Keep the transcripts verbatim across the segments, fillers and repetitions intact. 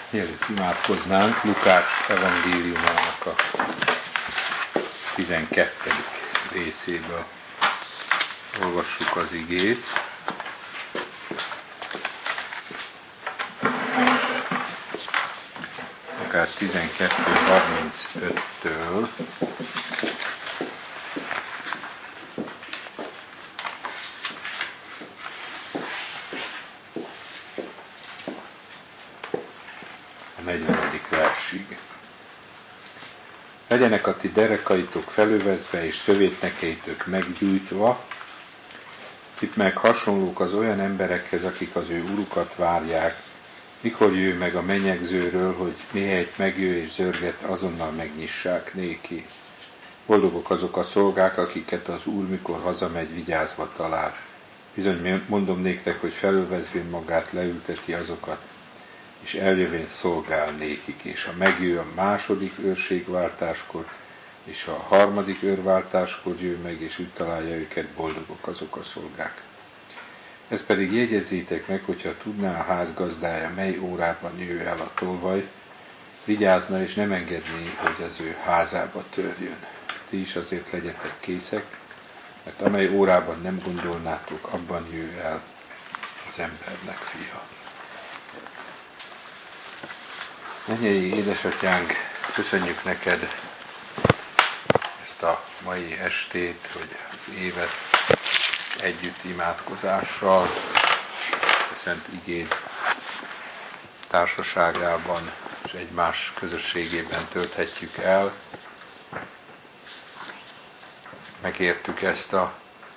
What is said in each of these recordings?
Mielőtt imádkoznánk, Lukács evangéliumának a tizenkettedik részéből olvassuk az igét. Lukács tizenkettő harmincöttől a negyvenedik versig. Legyenek a ti derekaitok felövezve és szövétnekeitök meggyújtva, itt meg hasonlók az olyan emberekhez, akik az ő urukat várják, mikor jöjj meg a menyegzőről, hogy mihelyt megjő és zörget, azonnal megnyissák néki. Boldogok azok a szolgák, akiket az Úr, mikor hazamegy, vigyázva talál. Bizony mondom néktek, hogy felölvezvén magát leülteti azokat, és eljövén szolgál nékik, és ha megjő a második őrségváltáskor, és ha a harmadik őrváltáskor jön meg, és úgy találja őket, boldogok azok a szolgák. Ezt pedig jegyezzétek meg, hogyha tudná a ház gazdája, mely órában jöjj el a tolvaj, vigyázna és nem engedné, hogy az ő házába törjön. Ti is azért legyetek készek, mert amely órában nem gondolnátok, abban jöjj el az embernek fia. Mennyei édesatyánk, köszönjük neked ezt a mai estét, hogy az évet együtt imádkozással, a Szent Igéd társaságában és egymás közösségében tölthetjük el. Megértük ezt a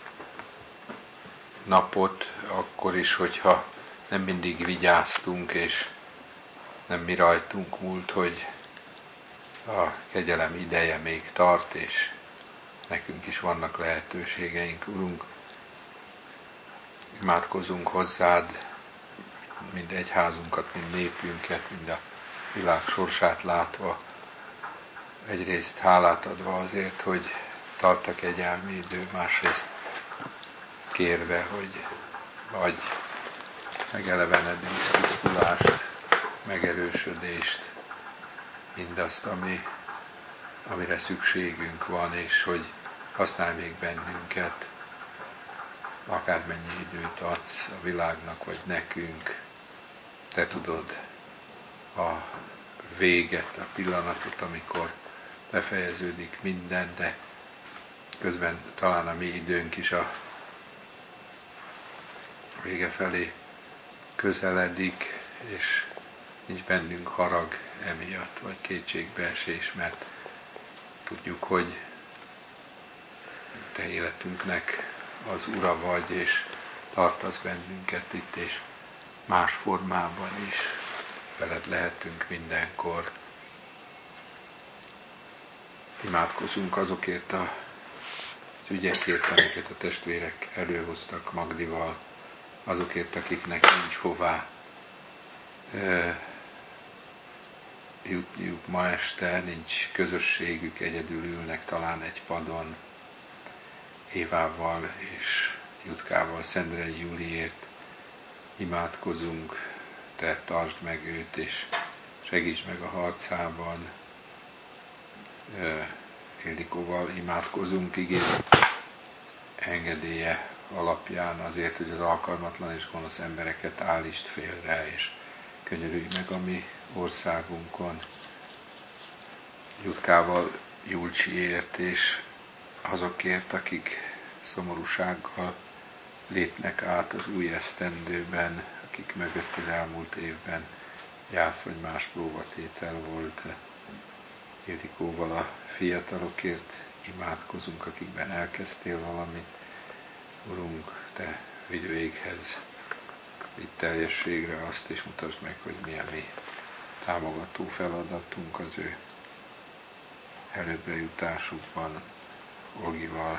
napot akkor is, hogyha nem mindig vigyáztunk, és nem mi rajtunk múlt, hogy a kegyelem ideje még tart, és nekünk is vannak lehetőségeink, Urunk. Imádkozunk hozzád, mind egyházunkat, mind népünket, mind a világ sorsát látva, egyrészt hálát adva azért, hogy tart a kegyelmi idő, másrészt kérve, hogy adj megelevenedést, tisztulást, megerősödést, mindazt, ami, amire szükségünk van, és hogy használj még bennünket, akármennyi időt adsz a világnak, vagy nekünk. Te tudod a véget, a pillanatot, amikor befejeződik minden, de közben talán a mi időnk is a vége felé közeledik, és nincs bennünk harag emiatt, vagy kétségbeesés, mert tudjuk, hogy te életünknek az ura vagy, és tartasz bennünket itt, és más formában is veled lehetünk mindenkor. Imádkozunk azokért a ügyekért, amiket a testvérek előhoztak Magdival, azokért, akiknek nincs hová e, jutniuk ma este, nincs közösségük, egyedül ülnek talán egy padon, Évával és Jutkával, Szendrei Júliért imádkozunk, te tartsd meg őt, és segíts meg a harcában. Ildikóval imádkozunk, igény engedélye alapján azért, hogy az alkalmatlan és gonosz embereket állítsd félre, és könyörülj meg a mi országunkon. Jutkával Julcsiért, és azokért, akik szomorúsággal lépnek át az új esztendőben, akik mögött az elmúlt évben gyász vagy más próbatétel volt. Ildikóval a fiatalokért imádkozunk, akikben elkezdtél valamit. Urunk, te vidd véghez, vidd teljességre azt, és mutasd meg, hogy mi a mi támogató feladatunk az ő előbbre jutásukban. Olgival,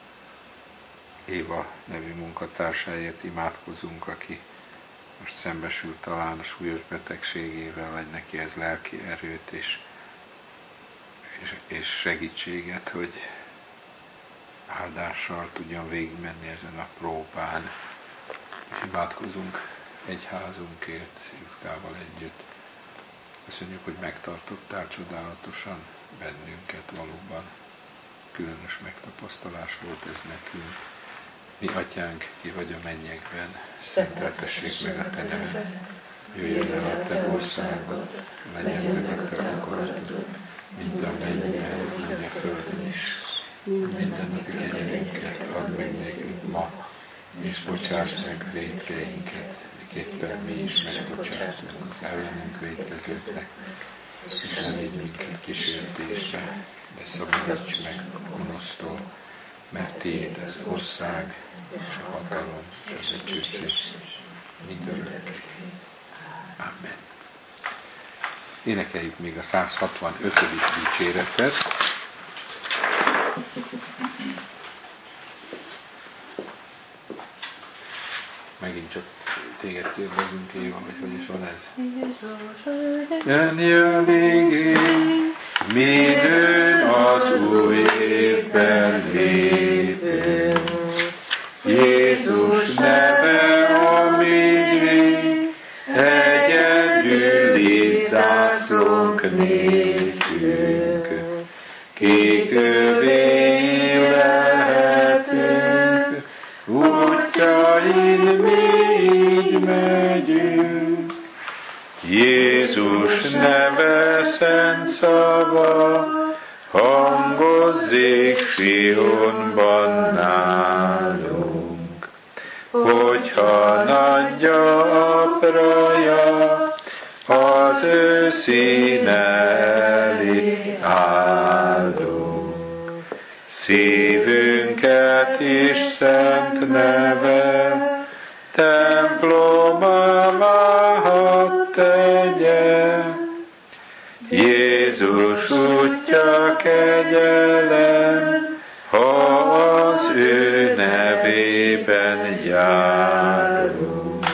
Éva nevű munkatársáért imádkozunk, aki most szembesül talán a súlyos betegségével, adj neki ez lelki erőt és, és, és segítséget, hogy áldással tudjon végigmenni ezen a próbán. Imádkozunk egyházunkért, Jutkával együtt, Köszönjük, hogy megtartottál csodálatosan bennünket valóban. Különös megtapasztalás volt ez nekünk. Mi atyánk, ki vagy a mennyekben, szenteltessék meg a te neved. Jöjjön el a te országod, legyen meg a te akaratod, mint a mennyben, úgy a földön is. Mindennapi kenyerünket add meg nékünk ma, és bocsáss meg vétkeinket, miképpen mi is megbocsátunk az ellenünk vétkezőknek, és ne vigy minket kísértésbe, de szabadíts meg gonosztól, mert tiéd az ország, és a hatalom, és az dicsőség mindörökké. Amen. Énekeljük még a száz hatvanötödik dicséretet. Megint csak téged kérdezünk, Éva, vagy hogy is van ez? Jön jön végén, midőn az új évben lépünk. Jézus neve a mi egyedüli zászlónk nékünk. Kék övéi lehetünk, útjain mi így megyünk. Jézus neve szent szava, hangozzék Sionban nálunk. Hogyha nagyja apraja, az ő színe elé állunk. Szívünket is szent neve, templomává hadd tegye. Jézus útja kegyelem, ha az ő nevében járunk.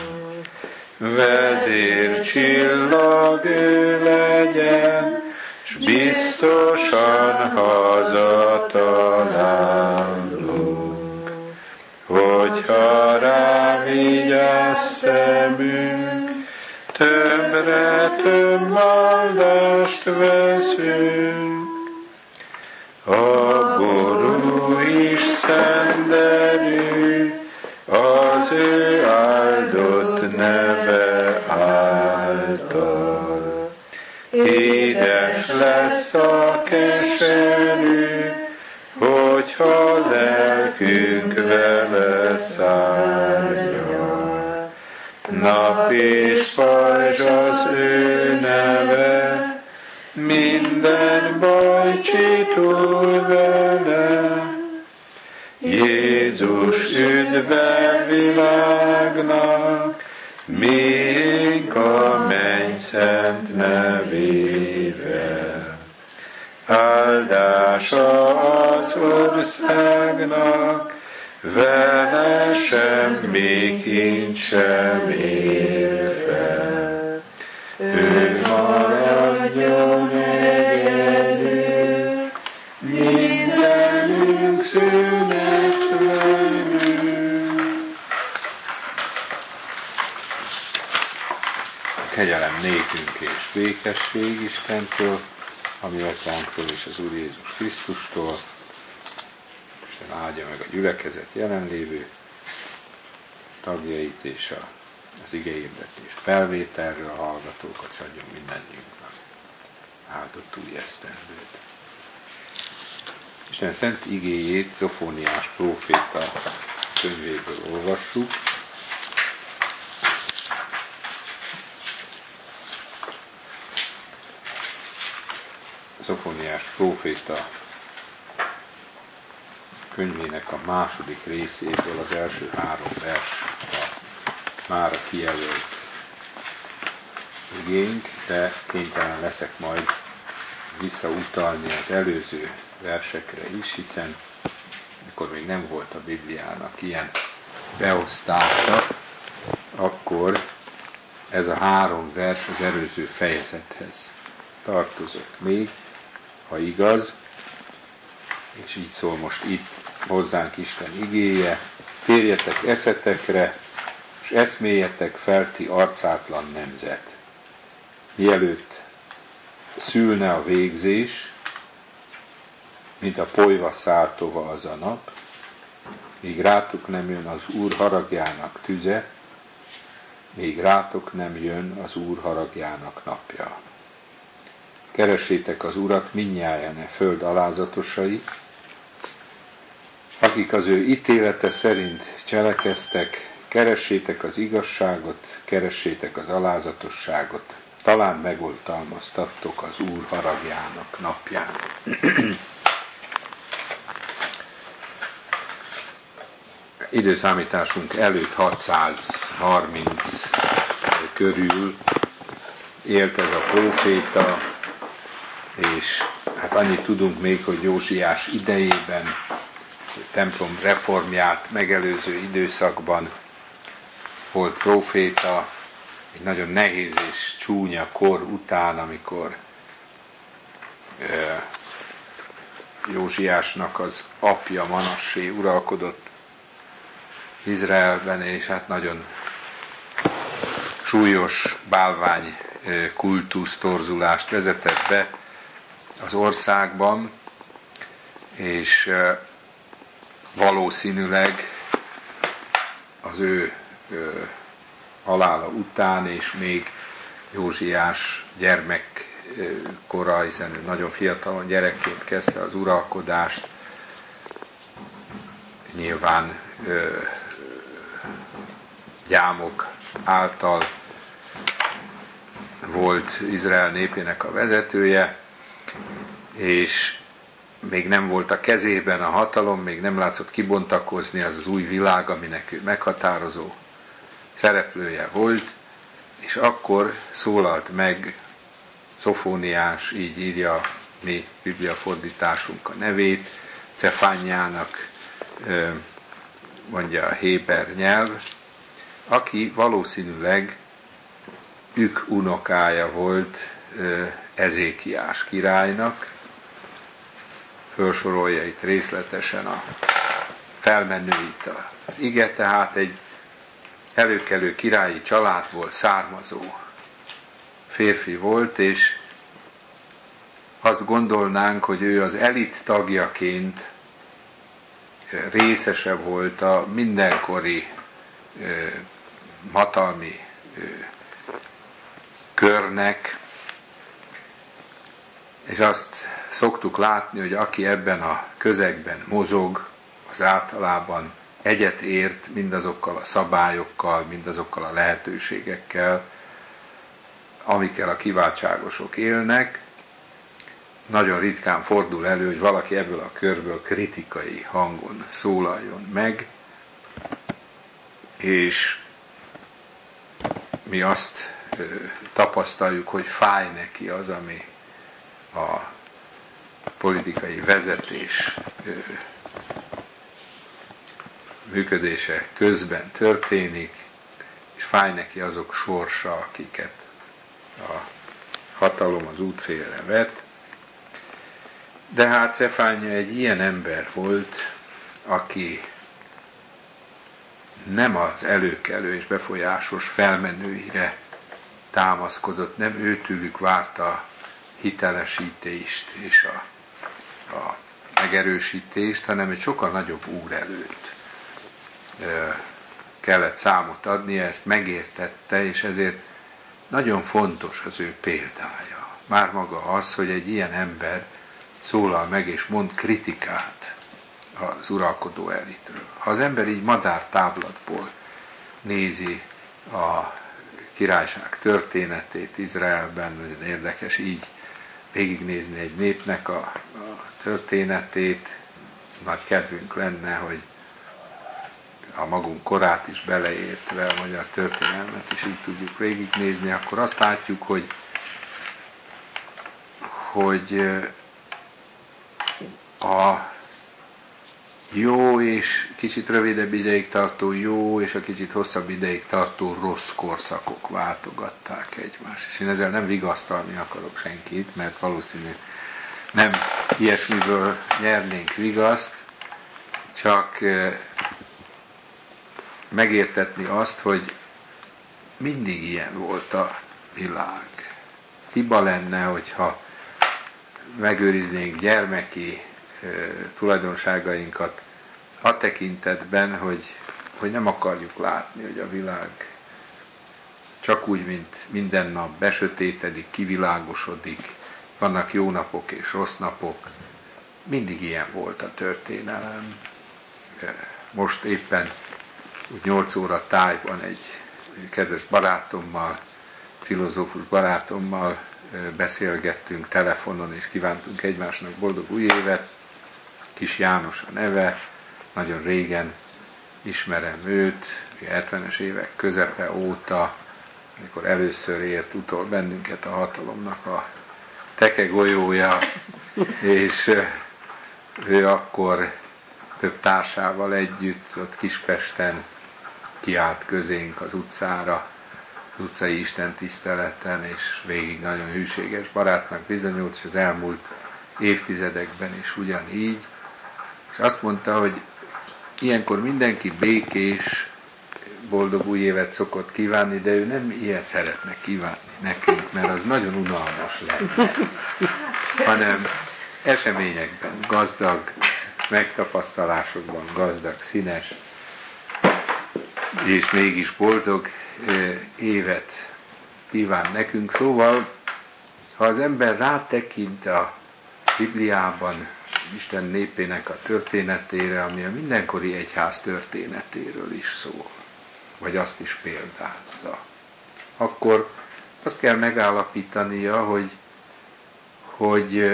Vezércsillag ő legyen, s biztosan hazatalálunk. Hogyha rá vigyáz szemünk, többre több áldást veszünk. A ború is szenderű, az ő áldott neve által. Édes lesz a keserű, hogyha lelkünk vele szárnyal. Nap és pajzs az ő neve, minden baj csitul vele. Jézus üdve világnak, miénk a menny szent nevével. Áldása az országnak, vele semmi kincs sem ér fel. Ő maradjon egyedül, mindenünk szünetlenül. Kegyelem nékünk és békesség Istentől, a mi atyánktól és az Úr Jézus Krisztustól. Isten áldja meg a gyülekezet jelenlévő tagjait és a, az igeirdetést felvételről a hallgatókat, és adjon mindannyiunknak áldott új esztendőt. Isten szent igéjét Zofóniás próféta könyvéből olvassuk. Zofóniás próféta könyvének a második részéből az első három vers a mára kijelölt igénk, de kénytelen leszek majd visszautalni az előző versekre is, hiszen mikor még nem volt a Bibliának ilyen beosztása, akkor ez a három vers az előző fejezethez tartozott még, ha igaz, és így szól most itt hozzánk Isten igéje: térjetek eszetekre, és eszméljetek fel ti arcátlan nemzet. Mielőtt szülne a végzés, mint a polyva száltova az a nap, míg rátok nem jön az Úr haragjának tüze, míg rátok nem jön az Úr haragjának napja. Keressétek az Urat mindnyájan e föld alázatosai, akik az ő ítélete szerint cselekeztek, keressétek az igazságot, keressétek az alázatosságot, talán megoltalmaztattok az Úr haragjának napján. Időszámításunk előtt hatszázharminc körül élt ez a próféta, és hát annyit tudunk még, hogy Józsiás idejében, a templom reformját megelőző időszakban volt próféta, egy nagyon nehéz és csúnya kor után, amikor Józsiásnak az apja Manassé uralkodott Izraelben, és hát nagyon súlyos bálvány kultusz torzulást vezetett be az országban, és valószínűleg az ő halála után, és még Józsiás gyermekkora, hiszen ő nagyon fiatalon gyerekként kezdte az uralkodást, nyilván gyámok által volt Izrael népének a vezetője, és még nem volt a kezében a hatalom, még nem látszott kibontakozni az az új világ, aminek ő meghatározó szereplője volt, és akkor szólalt meg Szofóniás, így írja mi bibliafordításunk a nevét, Cefánjának mondja a héber nyelv, aki valószínűleg Ük unokája volt Ezékiás királynak, felsorolja itt részletesen a felmenőit az ige, tehát egy előkelő királyi családból származó férfi volt, és azt gondolnánk, hogy ő az elit tagjaként részese volt a mindenkori hatalmi körnek, és azt szoktuk látni, hogy aki ebben a közegben mozog, az általában egyet ért mindazokkal a szabályokkal, mindazokkal a lehetőségekkel, amikkel a kiváltságosok élnek. Nagyon ritkán fordul elő, hogy valaki ebből a körből kritikai hangon szólaljon meg, és mi azt ö, tapasztaljuk, hogy fáj neki az, ami a politikai vezetés ö, működése közben történik, és fáj neki azok sorsa, akiket a hatalom az útfélre vet. De hát Cefánja egy ilyen ember volt, aki nem az előkelő és befolyásos felmenőire támaszkodott, nem őtőlük várta a hitelesítést és a, a megerősítést, hanem egy sokkal nagyobb úr előtt kellett számot adnia, ezt megértette, és ezért nagyon fontos az ő példája. Már maga az, hogy egy ilyen ember szólal meg és mond kritikát az uralkodó elitről. Ha az ember így madártávlatból nézi a királyság történetét Izraelben, nagyon érdekes így végignézni egy népnek a, a történetét, nagy kedvünk lenne, hogy a magunk korát is beleértve a magyar történelmet is így tudjuk végignézni, akkor azt látjuk, hogy, hogy a jó és kicsit rövidebb ideig tartó jó, és a kicsit hosszabb ideig tartó rossz korszakok váltogatták egymást. És én ezzel nem vigasztalni akarok senkit, mert valószínű nem ilyesmiből nyernénk vigaszt, csak megértetni azt, hogy mindig ilyen volt a világ. Hiba lenne, hogyha megőriznénk gyermeki tulajdonságainkat a tekintetben, hogy, hogy nem akarjuk látni, hogy a világ csak úgy, mint minden nap besötétedik, kivilágosodik, vannak jó napok és rossz napok. Mindig ilyen volt a történelem. Most éppen nyolc óra tájban egy kedves barátommal, filozófus barátommal beszélgettünk telefonon, és kívántunk egymásnak boldog új évet. Kis János a neve, nagyon régen ismerem őt, hetvenes évek közepe óta, amikor először ért utol bennünket a hatalomnak a teke golyója, és ő akkor több társával együtt ott Kispesten kiállt közénk az utcára, az utcai istentiszteleten, és végig nagyon hűséges barátnak bizonyult, és az elmúlt évtizedekben is ugyanígy. És azt mondta, hogy ilyenkor mindenki békés, boldog új évet szokott kívánni, de ő nem ilyet szeretne kívánni nekünk, mert az nagyon unalmas lenne, hanem eseményekben gazdag, megtapasztalásokban gazdag, színes, és mégis boldog évet kíván nekünk. Szóval, ha az ember rátekint a Bibliában Isten népének a történetére, ami a mindenkori egyház történetéről is szól, vagy azt is példázza, akkor azt kell megállapítania, hogy, hogy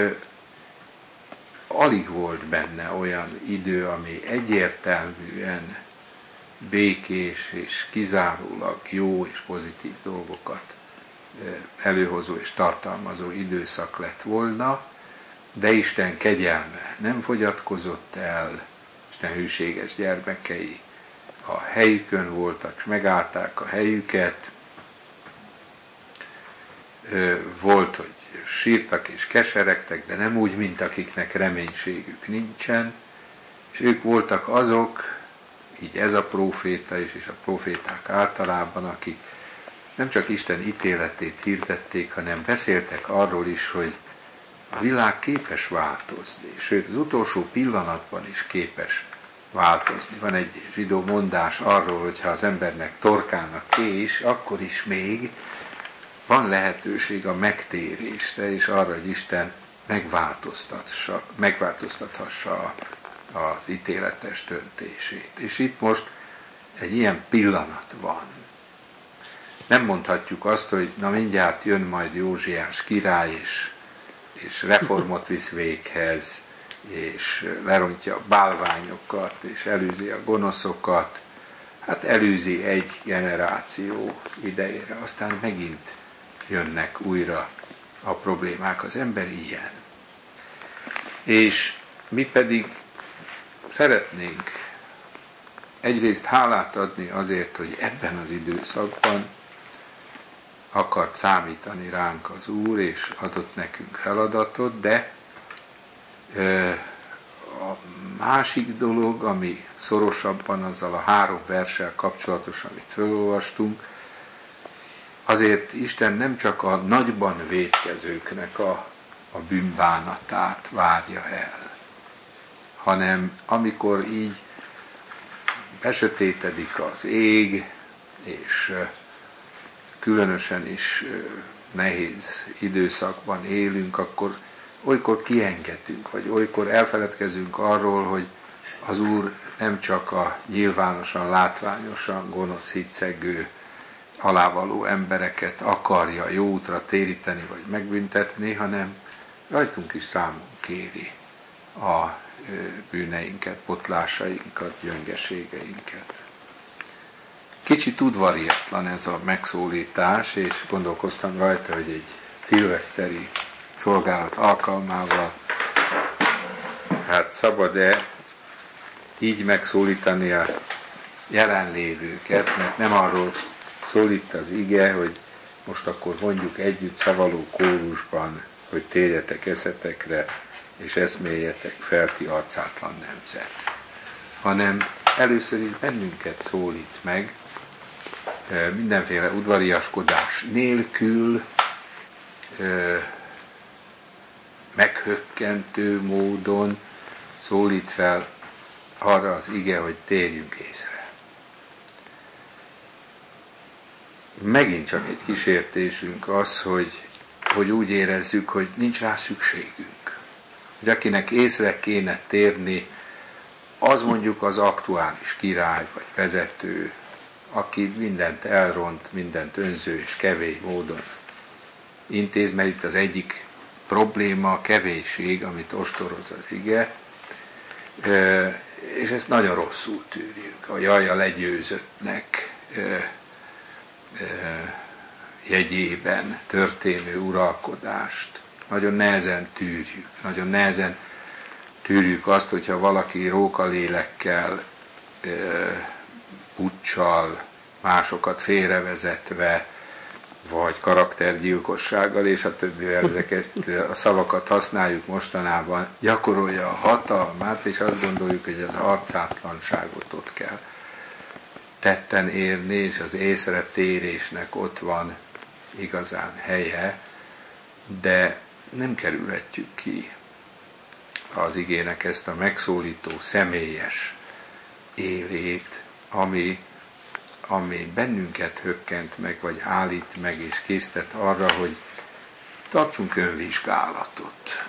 alig volt benne olyan idő, ami egyértelműen békés és kizárólag jó és pozitív dolgokat előhozó és tartalmazó időszak lett volna, de Isten kegyelme nem fogyatkozott el, Isten hűséges gyermekei a helyükön voltak, és megállták a helyüket. Volt, hogy sírtak és keseregtek, de nem úgy, mint akiknek reménységük nincsen, és ők voltak azok, így ez a próféta is, és a próféták általában, akik nem csak Isten ítéletét hirdették, hanem beszéltek arról is, hogy a világ képes változni, sőt az utolsó pillanatban is képes változni. Van egy zsidó mondás arról, hogy ha az embernek torkának kés, akkor is még van lehetőség a megtérésre, és arra, hogy Isten megváltoztassa, megváltoztathassa az ítéletes döntését. És itt most egy ilyen pillanat van. Nem mondhatjuk azt, hogy na mindjárt jön majd Józsiás király, és, és reformot visz véghez, és lerontja a bálványokat, és elűzi a gonoszokat. Hát elűzi egy generáció idejére, aztán megint jönnek újra a problémák. Az ember ilyen. És mi pedig szeretnénk egyrészt hálát adni azért, hogy ebben az időszakban akart számítani ránk az Úr, és adott nekünk feladatot, de a másik dolog, ami szorosabban azzal a három verssel kapcsolatos, amit felolvastunk, azért Isten nem csak a nagyban vétkezőknek a, a bűnbánatát várja el, hanem amikor így besötétedik az ég, és különösen is nehéz időszakban élünk, akkor olykor kiengedünk, vagy olykor elfeledkezünk arról, hogy az Úr nem csak a nyilvánosan, látványosan gonosz, hitszegő, alávaló embereket akarja jó útra téríteni, vagy megbüntetni, hanem rajtunk is számon kéri a bűneinket, potlásainkat, gyöngeségeinket. Kicsit udvariatlan ez a megszólítás, és gondolkoztam rajta, hogy egy szilveszteri szolgálat alkalmával hát szabad-e így megszólítani a jelenlévőket, mert nem arról szólít az ige, hogy most akkor mondjuk együtt szavaló kórusban, hogy térjetek eszetekre, és eszméljetek fel, ti arcátlan nemzet. Hanem először is bennünket szólít meg, mindenféle udvariaskodás nélkül, meghökkentő módon szólít fel arra az ige, hogy térjünk észre. Megint csak egy kísértésünk az, hogy, hogy úgy érezzük, hogy nincs rá szükségünk. Hogy akinek észre kéne térni, az mondjuk az aktuális király vagy vezető, aki mindent elront, mindent önző és kevés módon intéz, mert itt az egyik probléma a kevésség, amit ostoroz az ige, és ezt nagyon rosszul tűrjük. A jaja legyőzöttnek jegyében történő uralkodást nagyon nehezen tűrjük. Nagyon nehezen tűrjük azt, hogyha valaki rókalélekkel, puccsal, másokat félrevezetve, vagy karaktergyilkossággal, és a többi, ezeket a szavakat használjuk mostanában, gyakorolja a hatalmát, és azt gondoljuk, hogy az arcátlanságot ott kell tetten érni, és az észretérésnek ott van igazán helye, de nem kerülhetjük ki az igének ezt a megszólító, személyes élét, ami, ami bennünket hökkent meg, vagy állít meg, és késztet arra, hogy tartsunk önvizsgálatot.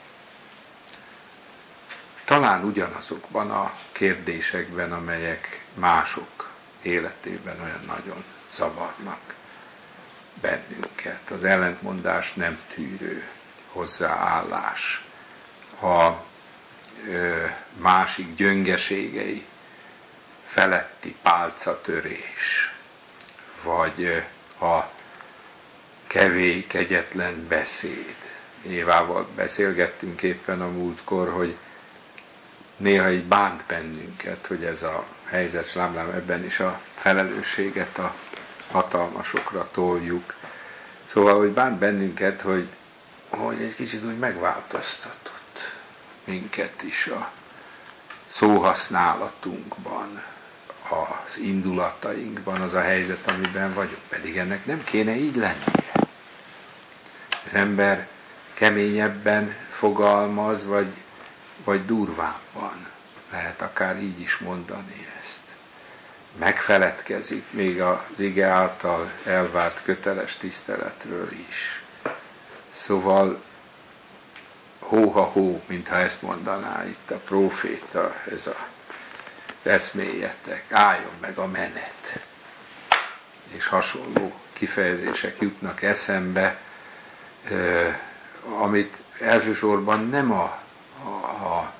Talán ugyanazokban a kérdésekben, amelyek mások életében olyan nagyon zavarnak bennünket. Az ellentmondás nem tűrő hozzáállás, a ö, másik gyöngeségei feletti pálcatörés, vagy a kevés, kegyetlen beszéd. Évával beszélgettünk éppen a múltkor, hogy néha így bánt bennünket, hogy ez a helyzet, slámlám, ebben is a felelősséget a hatalmasokra toljuk. Szóval, hogy bánt bennünket, hogy, hogy egy kicsit úgy megváltoztatott minket is a szóhasználatunkban, az indulatainkban az a helyzet, amiben vagyunk. Pedig ennek nem kéne így lennie. Az ember keményebben fogalmaz, vagy, vagy durvábban. Lehet akár így is mondani ezt. Megfeledkezik még az ige által elvárt köteles tiszteletről is. Szóval hó-ha-hó, mintha ezt mondaná itt a próféta, ez a eszméljetek, álljon meg a menet. És hasonló kifejezések jutnak eszembe, amit elsősorban nem a, a, a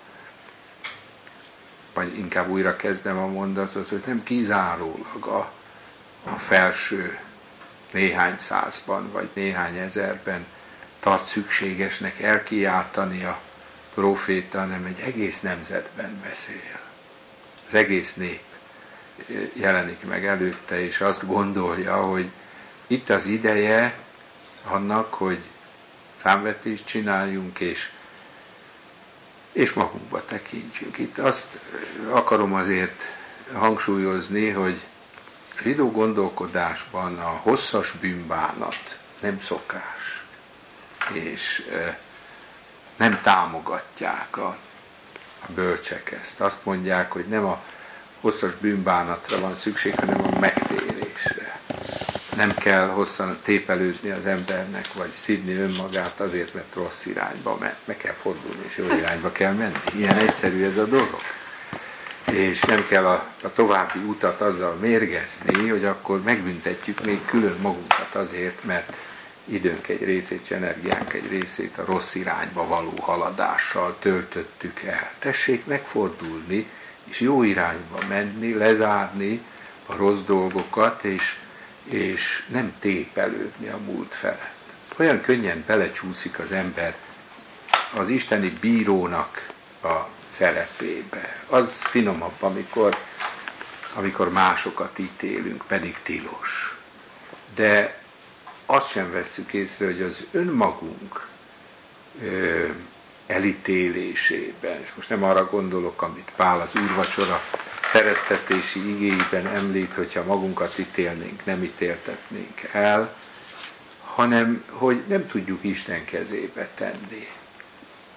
vagy inkább újra kezdem a mondatot, hogy nem kizárólag a, a felső néhány százban, vagy néhány ezerben tart szükségesnek elkiáltani a próféta, hanem egy egész nemzetben beszél. Az egész nép jelenik meg előtte, és azt gondolja, hogy itt az ideje annak, hogy számvetést csináljunk, és, és magunkba tekintsünk. Itt azt akarom azért hangsúlyozni, hogy zsidó gondolkodásban a hosszas bűnbánat nem szokás, és nem támogatják a, a bölcsek ezt. Azt mondják, hogy nem a hosszas bűnbánatra van szükség, hanem a megtérésre. Nem kell hosszan tépelődni az embernek, vagy szidni önmagát azért, mert rossz irányba ment. Meg kell fordulni, és jó irányba kell menni. Ilyen egyszerű ez a dolog. És nem kell a, a további utat azzal mérgezni, hogy akkor megbüntetjük még külön magunkat azért, mert időnk egy részét, és energiánk egy részét a rossz irányba való haladással töltöttük el. Tessék megfordulni, és jó irányba menni, lezárni a rossz dolgokat, és, és nem tépelődni a múlt felett. Olyan könnyen belecsúszik az ember az isteni bírónak a szerepébe. Az finomabb, amikor, amikor másokat ítélünk, pedig tilos. De azt sem vesszük észre, hogy az önmagunk ö, elítélésében, és most nem arra gondolok, amit Pál az úrvacsora szereztetési igéiben említ, hogyha magunkat ítélnénk, nem ítéltetnénk el, hanem hogy nem tudjuk Isten kezébe tenni.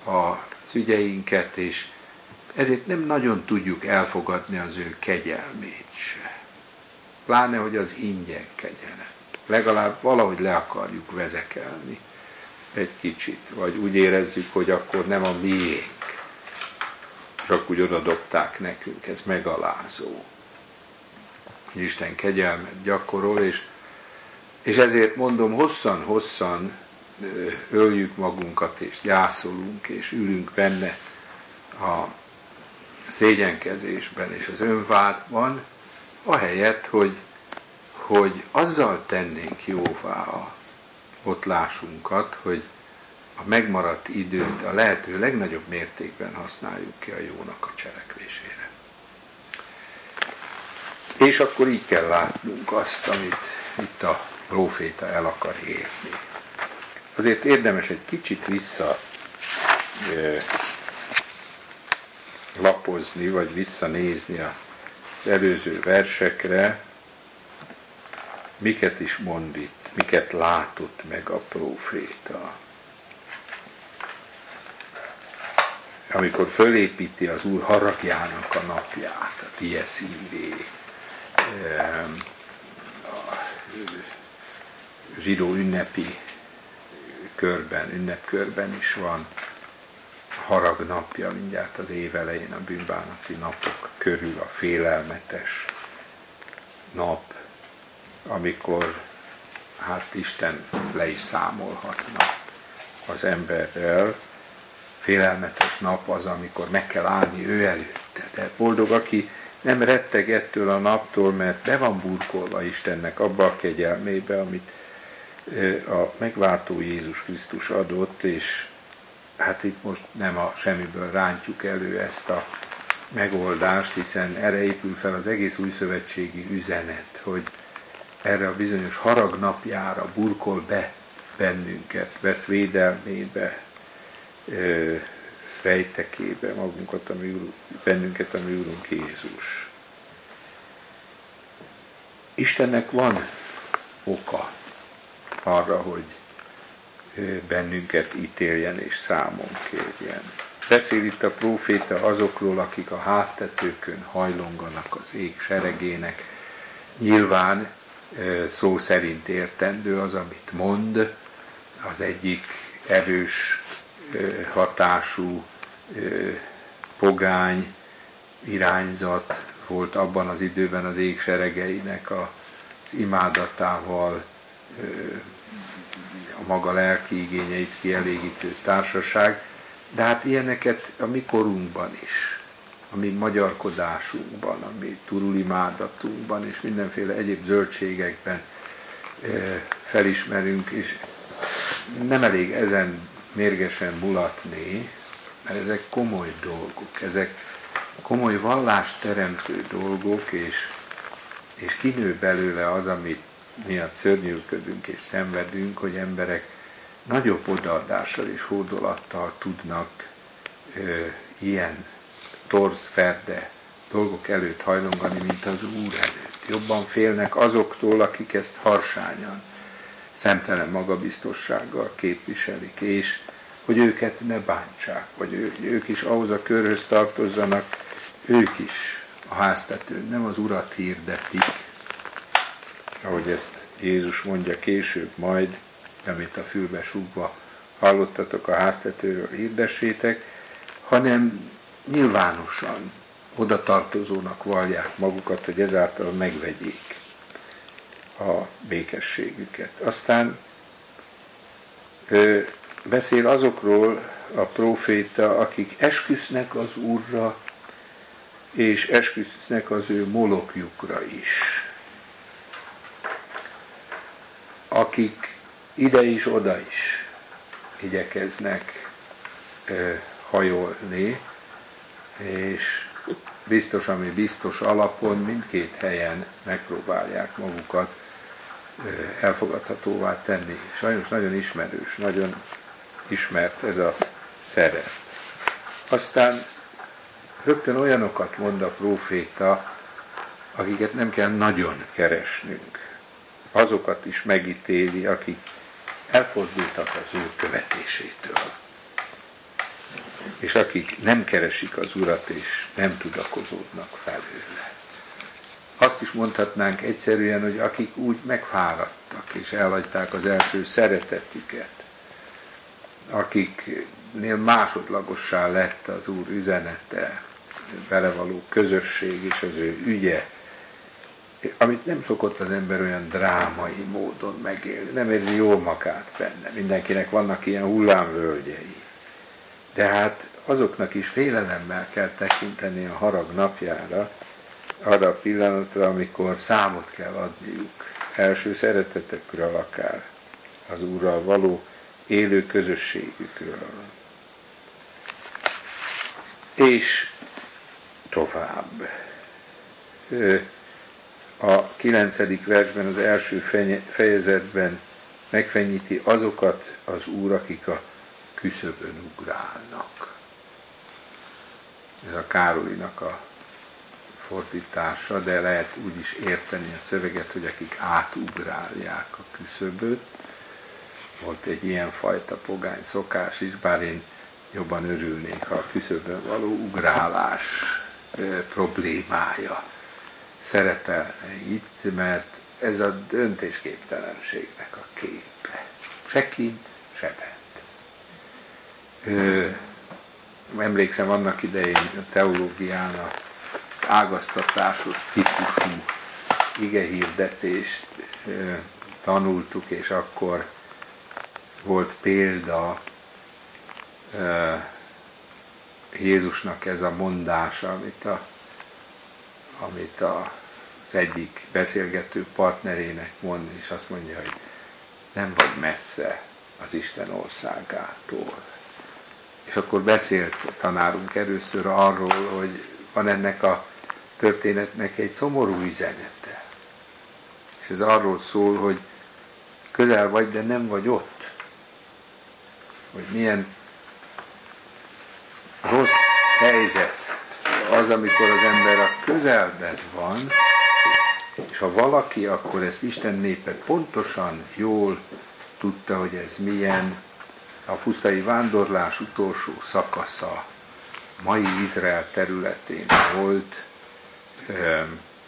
az ügyeinket, és ezért nem nagyon tudjuk elfogadni az ő kegyelmét se. Pláne, hogy az ingyen kegyelem. Legalább valahogy le akarjuk vezekelni egy kicsit, vagy úgy érezzük, hogy akkor nem a miénk, csak úgy odadobták nekünk, ez megalázó. Hogy Isten kegyelmet gyakorol, és, és ezért mondom, hosszan-hosszan öljük magunkat, és gyászolunk, és ülünk benne a szégyenkezésben és az önvádban, ahelyett, hogy, hogy azzal tennénk jóvá a ottlásunkat, hogy a megmaradt időt a lehető legnagyobb mértékben használjuk ki a jónak a cselekvésére. És akkor így kell látnunk azt, amit itt a próféta el akar érni. Azért érdemes egy kicsit vissza e, lapozni, vagy visszanézni az előző versekre, miket is mond itt, miket látott meg a próféta. Amikor fölépíti az Úr haragjának a napját, a dies irae, a zsidó ünnepi körben, ünnepkörben is van harag napja, mindjárt az év elején a bűnbánati napok körül a félelmetes nap, amikor hát Isten le is számolhatna az emberrel. Félelmetes nap az, amikor meg kell állni ő előtte. De boldog, aki nem retteg ettől a naptól, mert be van burkolva Istennek abba a kegyelmébe, amit a megváltó Jézus Krisztus adott, és hát itt most nem a semmiből rántjuk elő ezt a megoldást, hiszen erre épül fel az egész újszövetségi üzenet, hogy erre a bizonyos harag napjára burkol be bennünket, vesz védelmébe, rejtekébe magunkat, ami, bennünket, a mi Úrunk Jézus. Istennek van oka arra, hogy bennünket ítéljen és számon kérjen. Beszél itt a próféta azokról, akik a háztetőkön hajlonganak az ég seregének. Nyilván szó szerint értendő az, amit mond, az egyik erős hatású pogány irányzat volt abban az időben az ég seregeinek az imádatával, a maga lelki igényeit kielégítő társaság, de hát ilyeneket a mi korunkban is, a mi magyarkodásunkban, a mi turulimádatunkban és mindenféle egyéb zöldségekben felismerünk, és nem elég ezen mérgesen mulatni, mert ezek komoly dolgok, ezek komoly vallásteremtő dolgok, és, és kinő belőle az, amit miatt szörnyűködünk és szenvedünk, hogy emberek nagyobb odaadással és hódolattal tudnak ö, ilyen torz, ferde dolgok előtt hajlongani, mint az Úr előtt. Jobban félnek azoktól, akik ezt harsányan, szemtelen magabiztossággal képviselik, és hogy őket ne bántsák, vagy ő, ők is ahhoz a körhöz tartozzanak, ők is a háztetőn nem az Urat hirdetik, ahogy ezt Jézus mondja később majd, amit a fülbe súgva hallottatok, a háztetőről hirdessétek, hanem nyilvánosan oda tartozónak vallják magukat, hogy ezáltal megvegyék a békességüket. Aztán ö, beszél azokról a próféta, akik esküsznek az Úrra, és esküsznek az ő molokjukra is. Akik ide is, oda is igyekeznek ö, hajolni, és biztos, ami biztos alapon mindkét helyen megpróbálják magukat ö, elfogadhatóvá tenni. Sajnos nagyon ismerős, nagyon ismert ez a szerep. Aztán rögtön olyanokat mond a próféta, akiket nem kell nagyon keresnünk. Azokat is megítéli, akik elfordultak az ő követésétől. és akik nem keresik az Urat, és nem tudakozódnak felőle. Azt is mondhatnánk egyszerűen, hogy akik úgy megfáradtak, és elhagyták az első szeretetüket, akiknél másodlagossá lett az Úr üzenete, vele való közösség és az ő ügye, amit nem szokott az ember olyan drámai módon megélni, nem érzi jól magát benne. Mindenkinek vannak ilyen hullámvölgyei. De hát azoknak is félelemmel kell tekinteni a harag napjára, arra a pillanatra, amikor számot kell adniuk első szeretetekről akár, az Úrral való élő közösségükről. És tovább. A kilencedik versben, az első fejezetben megfenyíti azokat az Úr, akik a küszöbön ugrálnak. Ez a Károlinak a fordítása, de lehet úgy is érteni a szöveget, hogy akik átugrálják a küszöböt. Volt egy ilyen fajta pogány szokás is, bár én jobban örülnék, ha a küszöbön való ugrálás e, problémája szerepelne itt, mert ez a döntésképtelenségnek a képe. Se kint, se bent. Ö, emlékszem annak idején a teológiának ágaztatásos típusú igehirdetést ö, tanultuk, és akkor volt példa ö, Jézusnak ez a mondása, amit, a, amit a, az egyik beszélgető partnerének mond, és azt mondja, hogy nem vagy messze az Isten országától. És akkor beszélt a tanárunk először arról, hogy van ennek a történetnek egy szomorú üzenete. És ez arról szól, hogy közel vagy, de nem vagy ott. Hogy milyen rossz helyzet az, amikor az ember a közelben van, és ha valaki, akkor ezt Isten népe pontosan jól tudta, hogy ez milyen. A pusztai vándorlás utolsó szakasza mai Izrael területén volt, euh,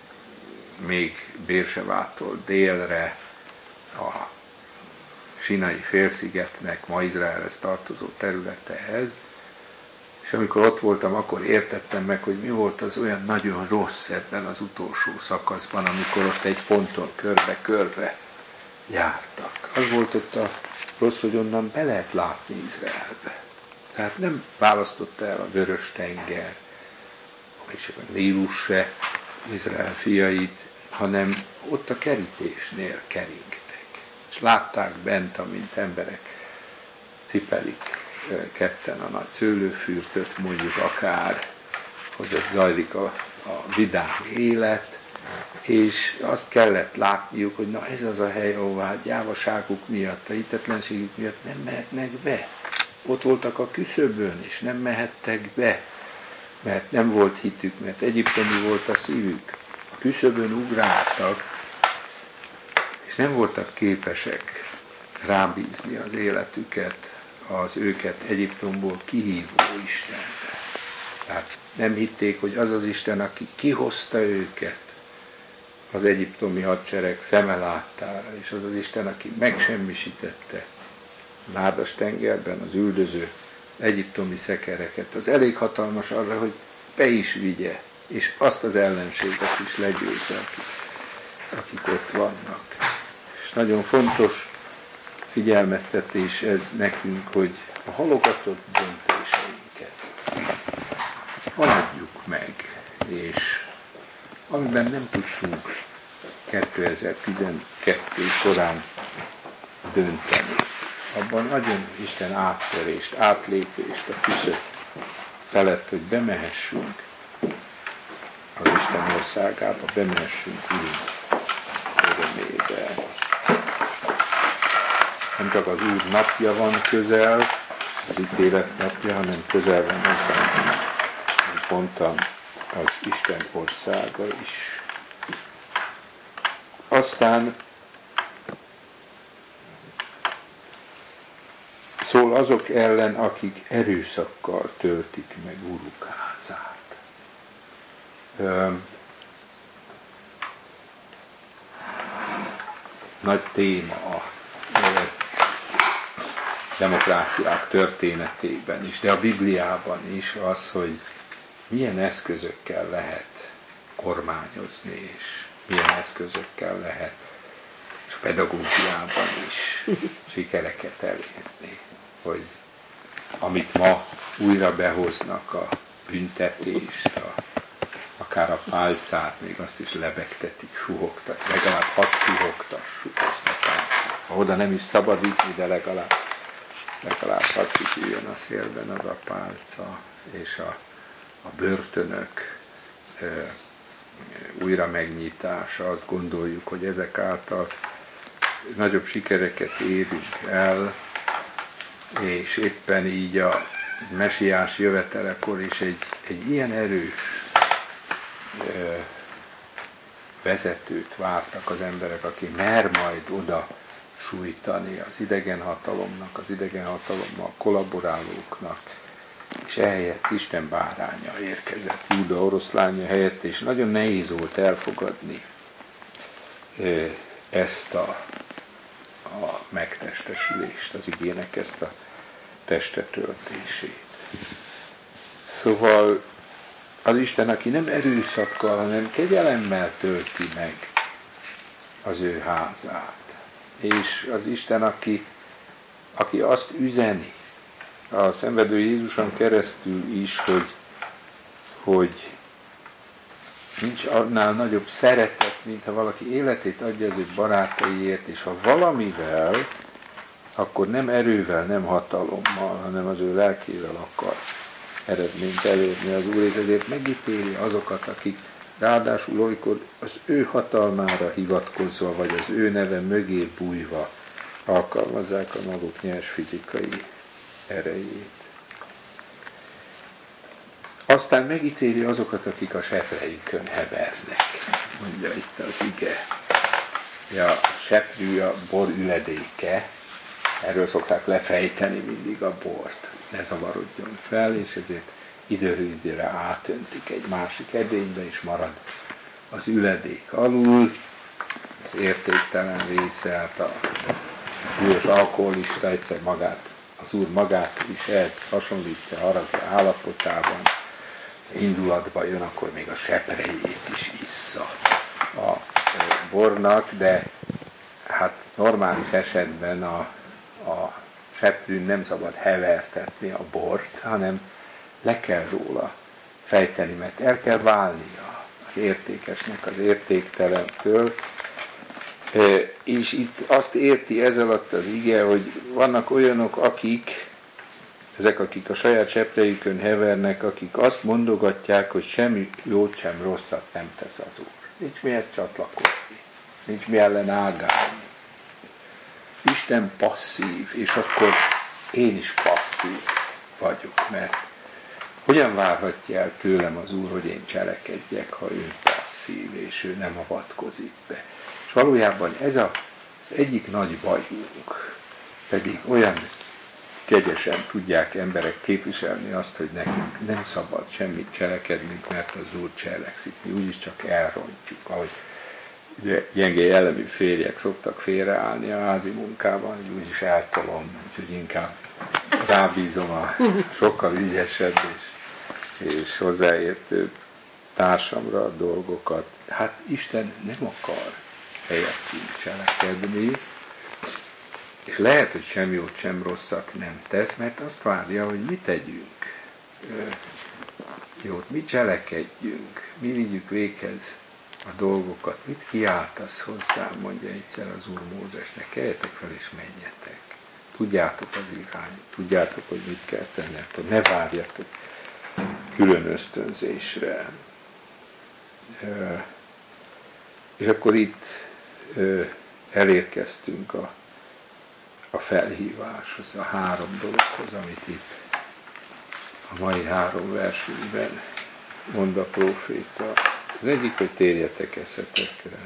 még Bérsevától délre, a Sinai félszigetnek, ma Izraelhez tartozó területehez, és amikor ott voltam, akkor értettem meg, hogy mi volt az olyan nagyon rossz ebben az utolsó szakaszban, amikor ott egy ponton körbe-körbe jártak. Az volt ott a rossz, hogy onnan be lehet látni Izraelbe. Tehát nem választotta el a Vörös-tenger, és a Nílus se Izrael fiait, hanem ott a kerítésnél keringtek. És látták bent, amint emberek cipelik ketten a nagy szőlőfürtöt, mondjuk akár, hogy ott zajlik a, a vidám élet, és azt kellett látniuk, hogy na ez az a hely, ahová a gyávaságuk miatt, a hitetlenségük miatt nem mehetnek be. Ott voltak a küszöbön, és nem mehettek be, mert nem volt hitük, mert egyiptomi volt a szívük. A küszöbön ugráltak, és nem voltak képesek rábízni az életüket az őket Egyiptomból kihívó Istenre. Tehát nem hitték, hogy az az Isten, aki kihozta őket az egyiptomi hadsereg szeme láttára, és az az Isten, aki megsemmisítette a nádas tengerben az üldöző egyiptomi szekereket, az elég hatalmas arra, hogy be is vigye, és azt az ellenséget is legyőzze, akik, akik ott vannak. És nagyon fontos figyelmeztetés ez nekünk, hogy a halogatott döntéseinket haladjuk meg, és amiben nem tudtunk kétezer-tizenkettő során dönteni, abban adjon Isten áttörést, átlépést a küszöb felett, hogy bemehessünk az Isten országába, bemehessünk úgy örömébe. Nem csak az Úr napja van közel, az ítélet napja, hanem közel van hozzánk, mint mondtam, az Isten országa is. Aztán szól azok ellen, akik erőszakkal töltik meg uruk házát. Ö, nagy téma a ö, demokráciák történetében is, de a Bibliában is az, hogy milyen eszközökkel lehet kormányozni, és milyen eszközökkel lehet, és a pedagógiában is sikereket elérni, hogy amit ma újra behoznak, a büntetést, a, akár a pálcát, még azt is lebegtetik, suhogtat, legalább hat suhogtassuk azt a pálcát. Ha oda nem is szabadítni, de legalább, legalább hat üljön a szélben az a pálca, és a, a börtönök ö, újra megnyitása, azt gondoljuk, hogy ezek által nagyobb sikereket érünk el, és éppen így a mesiás jövetelekor is egy, egy ilyen erős ö, vezetőt vártak az emberek, aki mer majd oda sújtani az idegen hatalomnak, az idegen hatalommal kollaborálóknak, és ehelyett Isten báránya érkezett, Júda oroszlánya helyett, és nagyon nehéz volt elfogadni ezt a, a megtestesülést, az igének ezt a testetöltését. Szóval az Isten, aki nem erőszakkal, hanem kegyelemmel tölti meg az ő házát. És az Isten, aki, aki azt üzeni a szenvedő Jézuson keresztül is, hogy, hogy nincs annál nagyobb szeretet, mint ha valaki életét adja az ő barátaiért, és ha valamivel, akkor nem erővel, nem hatalommal, hanem az ő lelkével akar eredményt elérni az Úr, és ezért megítéli azokat, akik ráadásul olykor az ő hatalmára hivatkozva, vagy az ő neve mögé bújva alkalmazzák a maguk nyers fizikai erejét. Aztán megítéli azokat, akik a sepreikön hevernek. Mondja itt az ige. Ja, a seprű a bor üledéke, erről szokták lefejteni mindig a bort. Ne zavarodjon fel, és ezért időről időre átöntik egy másik edénybe, és marad az üledék alul, az értéktelen része, hát a súlyos alkoholista egyszer magát, az Úr magát is ehhez hasonlítja, haragja állapotában, indulatba jön, akkor még a seprejét is issza a bornak, de hát normális esetben a, a seprűn nem szabad hevertetni a bort, hanem le kell róla fejteni, mert el kell válnia az értékesnek az értéktelentől. És itt azt érti ez alatt az ige, hogy vannak olyanok, akik, ezek akik a saját seprejükön hevernek, akik azt mondogatják, hogy semmi jót, sem rosszat nem tesz az Úr. Nincs mihez csatlakozni, nincs mi ellen ágálni. Isten passzív, és akkor én is passzív vagyok, mert hogyan várhatja el tőlem az Úr, hogy én cselekedjek, ha ő passzív, és ő nem avatkozik be. És valójában ez a, az egyik nagy bajunk, pedig olyan kegyesen tudják emberek képviselni azt, hogy nekünk nem szabad semmit cselekednünk, mert az Úr cselekszik. Mi úgyis csak elrontjuk, ahogy gyenge jellemű férjek szoktak félreállni a házi munkában, hogy úgyis eltolom, úgyhogy inkább rábízom a sokkal ügyesebb és, és hozzáértőbb társamra a dolgokat. Hát Isten nem akar helyettünk cselekedni, és lehet, hogy sem jót, sem rosszat nem tesz, mert azt várja, hogy mi tegyünk jót, mi cselekedjünk, mi vigyük véghez a dolgokat, mit kiáltasz hozzá, mondja egyszer az Úr Mózesnek, keljetek fel és menjetek. Tudjátok az irányt, tudjátok, hogy mit kell tennetek, ne várjatok külön ösztönzésre. És akkor itt elérkeztünk a, a felhíváshoz, a három dologhoz, amit itt a mai három versünkben mond a próféta. Az egyik, hogy térjetek eszetekre,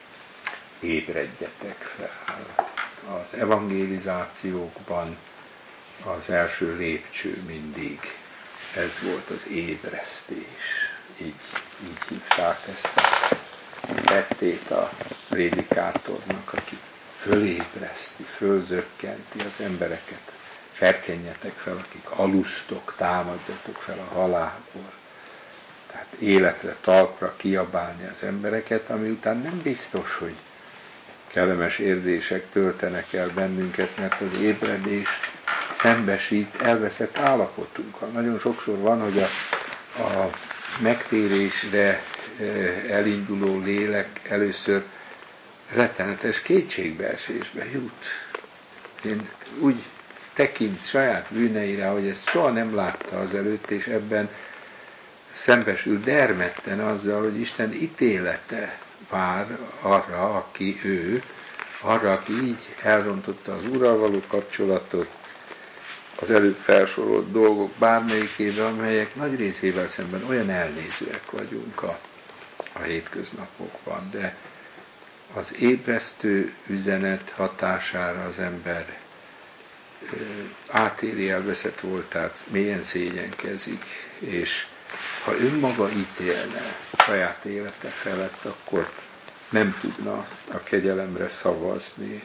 ébredjetek fel. Az evangelizációkban az első lépcső mindig. Ez volt az ébresztés. Így, így hívták ezt a tettét a prédikátornak, aki fölébreszti, fölzökkenti az embereket. Serkenjetek fel, akik alusztok, támadjatok fel a halálból. Tehát életre, talpra kiabálni az embereket, ami után nem biztos, hogy kellemes érzések töltenek el bennünket, mert az ébredés szembesít elveszett állapotunkkal. Nagyon sokszor van, hogy a, a megtérésre elinduló lélek először rettenetes kétségbeesésbe jut. Én úgy tekint saját bűneire, hogy ezt soha nem látta azelőtt, és ebben szembesül dermedten azzal, hogy Isten ítélete vár arra, aki ő, arra, aki így elrontotta az Úrral való kapcsolatot, az előbb felsorolt dolgok bármelyikével, amelyek nagy részével szemben olyan elnézőek vagyunk a, a hétköznapokban, de az ébresztő üzenet hatására az ember ö, átéli elveszett voltát, mélyen szégyenkezik, és ha önmaga ítélne saját élete felett, akkor nem tudna a kegyelemre szavazni.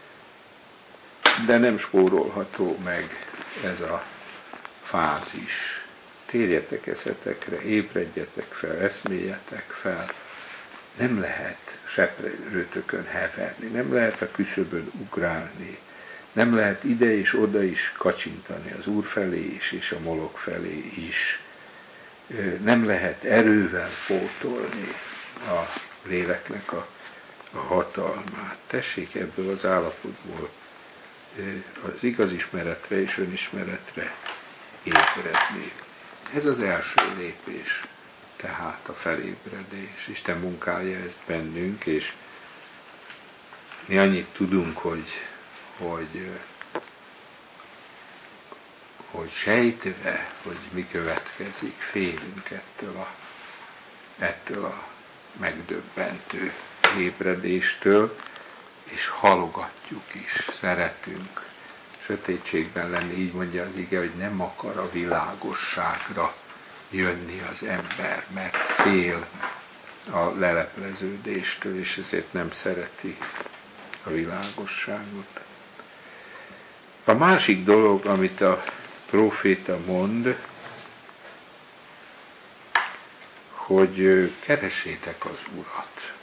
De nem spórolható meg ez a fázis. Térjetek eszetekre, ébredjetek fel, eszméljetek fel. Nem lehet seprőtökön heverni, nem lehet a küszöbön ugrálni, nem lehet ide és oda is kacsintani, az Úr felé is, és a Molok felé is. Nem lehet erővel pótolni a léleknek a, a hatalmát. Tessék ebből az állapotból az igazismeretre és önismeretre ébredni. Ez az első lépés, tehát a felébredés. Isten munkálja ezt bennünk, és mi annyit tudunk, hogy, hogy, hogy sejtve, hogy mi következik, félünk ettől a, ettől a megdöbbentő ébredéstől, és halogatjuk is, szeretünk sötétségben lenni, így mondja az ige, hogy nem akar a világosságra jönni az ember, mert fél a lelepleződéstől, és ezért nem szereti a világosságot. A másik dolog, amit a próféta mond, hogy keressétek az Urat.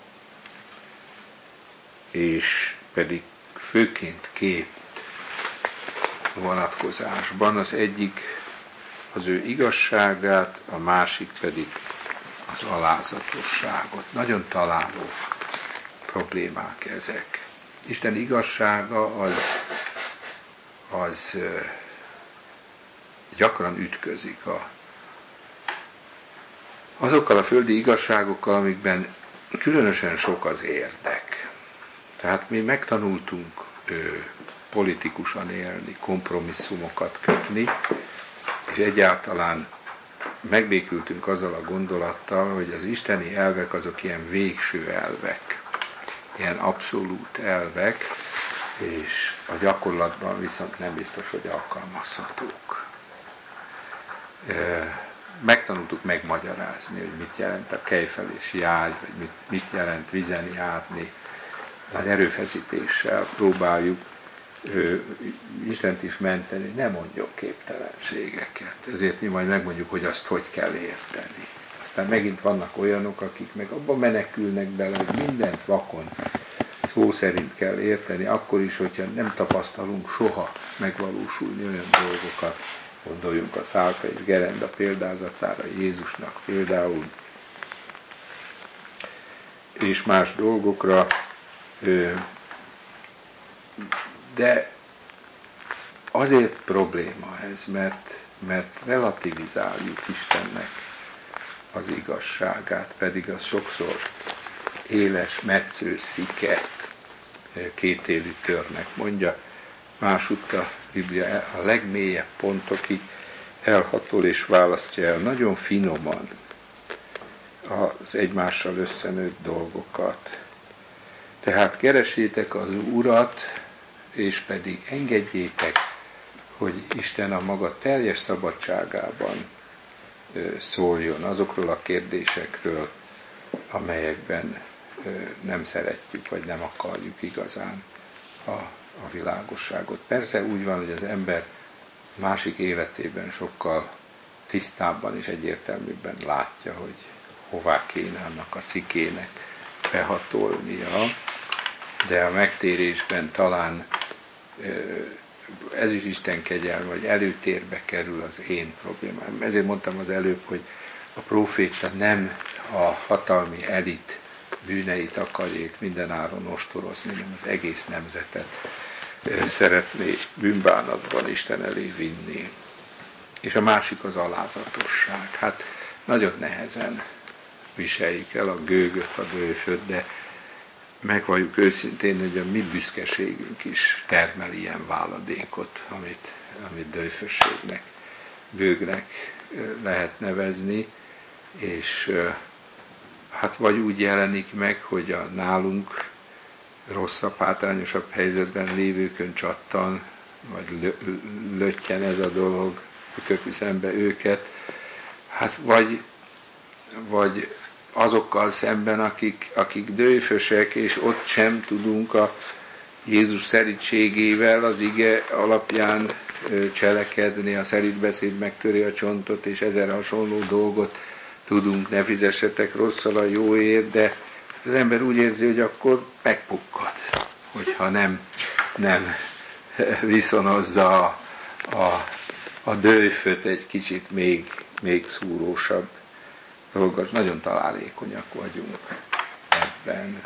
És pedig főként két vonatkozásban, az egyik az ő igazságát, a másik pedig az alázatosságot. Nagyon találó problémák ezek. Isten igazsága az, az gyakran ütközik a, azokkal a földi igazságokkal, amikben különösen sok az érdek. Tehát mi megtanultunk ö, politikusan élni, kompromisszumokat kötni, és egyáltalán megbékültünk azzal a gondolattal, hogy az isteni elvek azok ilyen végső elvek, ilyen abszolút elvek, és a gyakorlatban viszont nem biztos, hogy alkalmazhatók. Megtanultuk megmagyarázni, hogy mit jelent a kejfelés járj, vagy mit, mit jelent vizen járni. Nagy erőfeszítéssel próbáljuk ö, Istent is menteni, ne mondjon képtelenségeket. Ezért mi majd megmondjuk, hogy azt hogy kell érteni. Aztán megint vannak olyanok, akik meg abban menekülnek bele, hogy mindent vakon szó szerint kell érteni, akkor is, hogyha nem tapasztalunk soha megvalósulni olyan dolgokat. Gondoljunk a Szálka és Gerenda példázatára, Jézusnak például, és más dolgokra, de azért probléma ez, mert, mert relativizáljuk Istennek az igazságát, pedig az sokszor éles, metsző, szike, kétélű törnek mondja. Másutt a Biblia a legmélyebb pontokig elhatol és választja el nagyon finoman az egymással összenőtt dolgokat. Tehát keresétek az Urat, és pedig engedjétek, hogy Isten a maga teljes szabadságában szóljon azokról a kérdésekről, amelyekben nem szeretjük, vagy nem akarjuk igazán a, a világosságot. Persze úgy van, hogy az ember másik életében sokkal tisztábban és egyértelműbben látja, hogy hová kéne annak a szikének behatolnia, de a megtérésben talán ez is Isten kegyelme, hogy előtérbe kerül az én problémám. Ezért mondtam az előbb, hogy a próféta nem a hatalmi elit bűneit akarjék mindenáron ostorozni, hanem az egész nemzetet szeretné bűnbánatban Isten elé vinni. És a másik az alázatosság. Hát nagyon nehezen viseljük el a gőgöt, a dőföt, de megvalljuk őszintén, hogy a mi büszkeségünk is termel ilyen váladékot, amit, amit dőfösségnek, gőgnek lehet nevezni, és hát vagy úgy jelenik meg, hogy a nálunk rosszabb, hátrányosabb helyzetben lévőkön csattan, vagy löttyen ez a dolog, köpi szembe őket, hát vagy, vagy azokkal szemben, akik, akik dőfösek, és ott sem tudunk a Jézus szerítségével az ige alapján cselekedni, a szerint beszéd megtöri a csontot, és ezer hasonló dolgot tudunk, ne fizessetek rosszal a jóért, de az ember úgy érzi, hogy akkor megpukkad, hogyha nem, nem viszonozza a, a, a dőföt egy kicsit még, még szúrósabb dolgos. Nagyon találékonyak vagyunk ebben.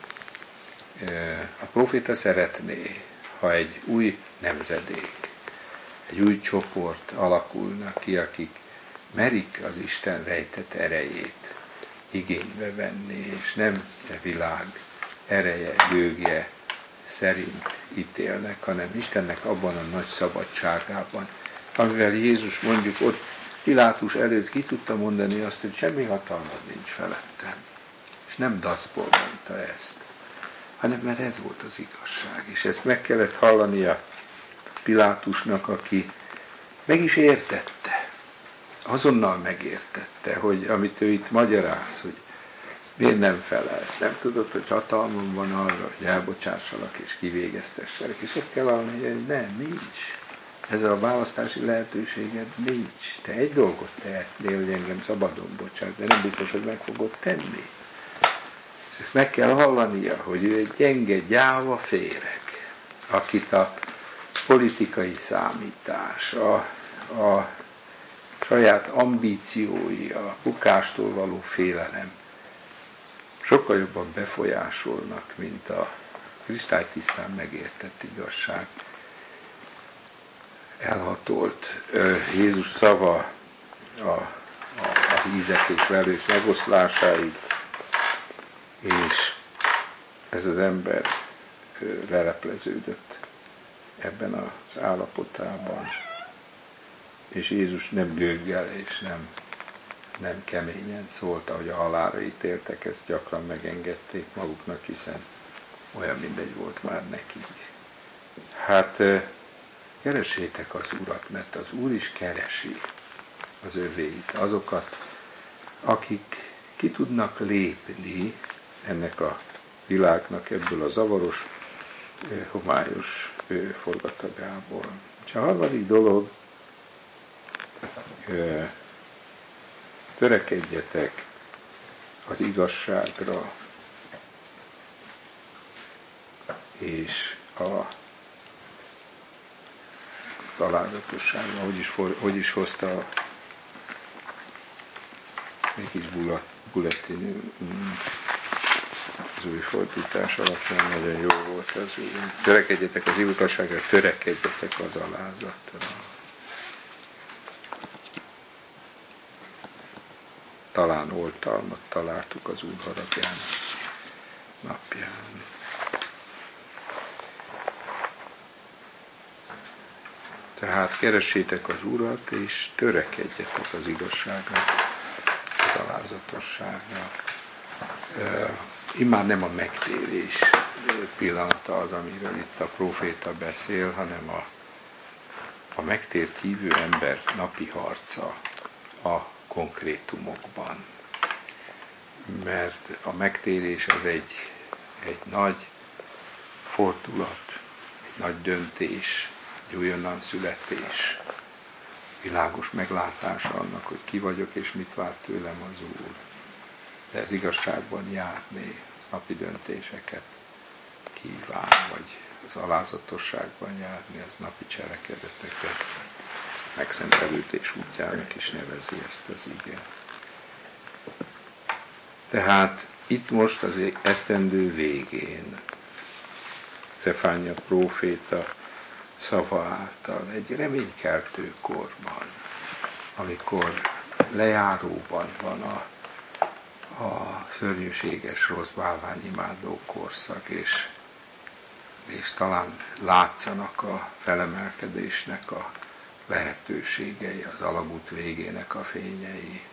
A próféta szeretné, ha egy új nemzedék, egy új csoport alakulnak ki, akik merik az Isten rejtett erejét igénybe venni, és nem a világ ereje, gőgje szerint ítélnek, hanem Istennek abban a nagy szabadságában, amivel Jézus mondjuk ott Pilátus előtt ki tudta mondani azt, hogy semmi hatalmad nincs felettem. És nem dacból mondta ezt, hanem mert ez volt az igazság. És ezt meg kellett hallania Pilátusnak, aki meg is értette. Azonnal megértette, hogy amit ő itt magyaráz, hogy miért nem felelsz. Nem tudod, hogy hatalmam van arra, hogy elbocsássalak és kivégeztesselek. És ezt kell hallani, hogy nem, nincs. Ez a választási lehetőséged nincs. Te egy dolgot tehetnél, hogy engem szabadon bocsát, de nem biztos, hogy meg fogod tenni. És ezt meg kell hallania, hogy ő egy gyenge, gyáva féreg, akit a politikai számítás, a, a saját ambíciói, a bukástól való félelem sokkal jobban befolyásolnak, mint a kristálytisztán megértett igazság. Elhatolt Jézus szava a, a, az ízek és velők megoszlásáig, és ez az ember lelepleződött ebben az állapotában. És Jézus nem gőggel és nem, nem keményen szólta, hogy a halálra ítéltek, ezt gyakran megengedték maguknak, hiszen olyan mindegy volt már nekik. Hát keressétek az Urat, mert az Úr is keresi az övéit, azokat, akik ki tudnak lépni ennek a világnak ebből a zavaros, homályos forgatagából. És a harmadik dolog, törekedjetek az igazságra és a alázatosságra, hogy is, for, hogy is hozta a egy kis bulletin az új fordítás alapján, nagyon jó volt az új. Törekedjetek az igazságra, törekedjetek az alázatra. Talán oltalmat találtuk az Úr haragján napján. Tehát keressétek az Urat, és törekedjetek az igazságra, az alázatosságra. Immár nem a megtérés pillanata az, amiről itt a próféta beszél, hanem a, a megtért hívő ember napi harca a konkrétumokban. Mert a megtérés az egy, egy nagy fordulat, egy nagy döntés, egy újonnan születés, világos meglátása annak, hogy ki vagyok és mit vár tőlem az Úr. De az igazságban járni, az napi döntéseket kíván, vagy az alázatosságban járni, az napi cselekedeteket megszentelődés útjának is nevezi ezt az ige. Tehát itt most az esztendő végén Zefánia próféta szava által egy reménykeltő korban, amikor lejáróban van a, a szörnyűséges rossz bálványimádó korszak, és, és talán látszanak a felemelkedésnek a lehetőségei, az alagút végének a fényei.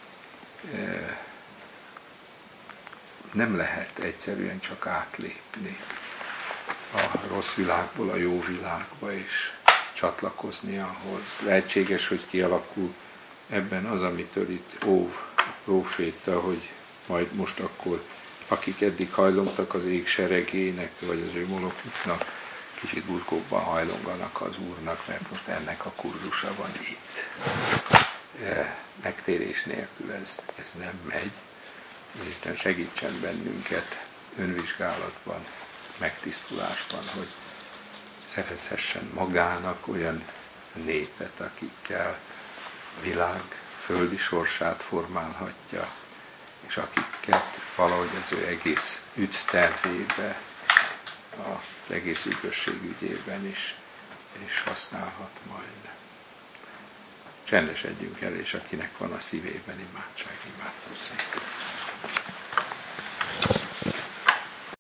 Nem lehet egyszerűen csak átlépni a rossz világból a jó világba, és csatlakozni ahhoz. Lehetséges, hogy kialakul ebben az, amitől itt óv a próféta, hogy majd most akkor, akik eddig hajlongtak az ég seregének, vagy az ő molokuknak, kicsit buzgóbban hajlonganak az Úrnak, mert most ennek a kurzusa van itt. Megtérés nélkül ez, ez nem megy. Isten segítsen bennünket önvizsgálatban, megtisztulásban, hogy szerezhessen magának olyan népet, akikkel a világ földi sorsát formálhatja, és akiket valahogy az ő egész ügytervébe, az egész üdvösség ügyében is, is használhat majd. Csendesedjünk el, és akinek van a szívében imádság, imádkozzunk.